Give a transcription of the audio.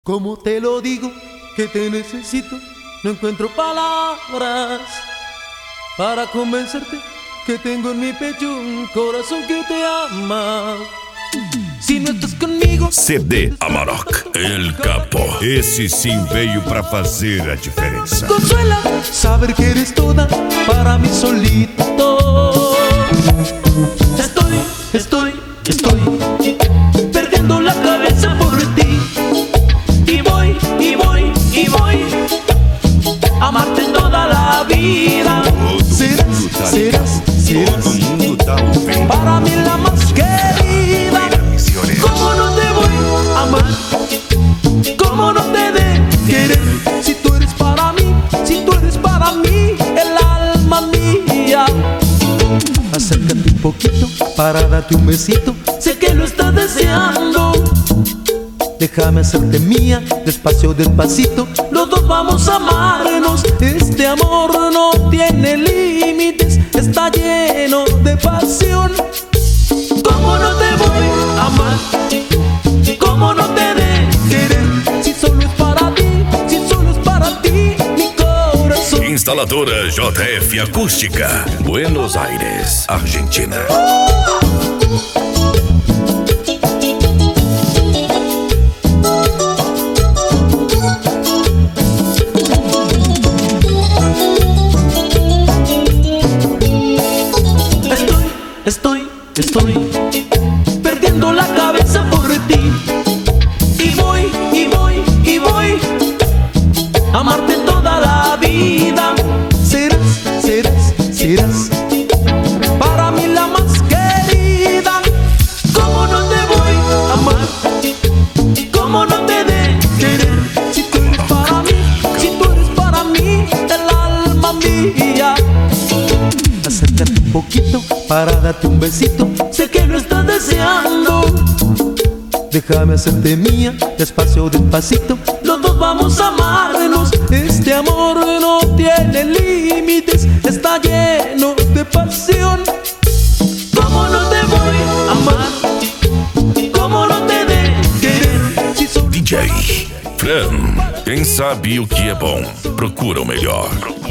¿Cómo te lo digo? Que te necesito. No encuentro palabras para convencerte que tengo en mi pecho un corazón que te ama. Se não estás comigo. CD Amarok, El Capo. Esse sim veio pra fazer a diferença. Consuela saber que eres toda para mí solito. Estoy perdiendo la cabeza por ti. Y voy a amarte toda la vida. Serás para mí la más querida. ¿Cómo no te voy a amar? ¿Cómo no te de querer? Si tú eres para mí, el alma mía. Acércate un poquito para darte un besito. Sé que lo estás deseando. Déjame hacerte mía, despacio, despacito. Los dos vamos a amarnos. Este amor no tiene límites, está lleno de pasión. ¿Cómo no te voy a amar? ¿Cómo no te de querer? Si solo es para ti, mi corazón. Instaladora JF Acústica, Buenos Aires, Argentina. Estoy perdiendo la cabeza por ti. Y voy a amarte toda la vida. Serás para mí la más querida. ¿Cómo no te voy a amar? ¿Cómo no te de querer? Si tú eres para mí, el alma mía. Acércate un poquito para darte un besito. Sé que lo estás deseando. Déjame hacerte mía, despacio, despacito. Los dos vamos a amarnos. Este amor no tiene límites, está lleno de pasión. ¿Cómo no te voy a amar? ¿Cómo no te de querer? Si solo DJ Fran, quem sabe o que é bom, procura o melhor.